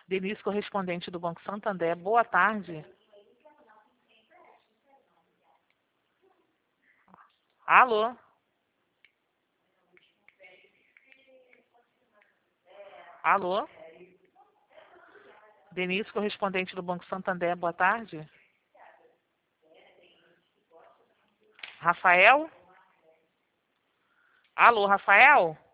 Denise, correspondente do Banco Santander. Boa tarde. Alô? Alô? Denise, correspondente do Banco Santander. Boa tarde. Rafael? Alô, Rafael?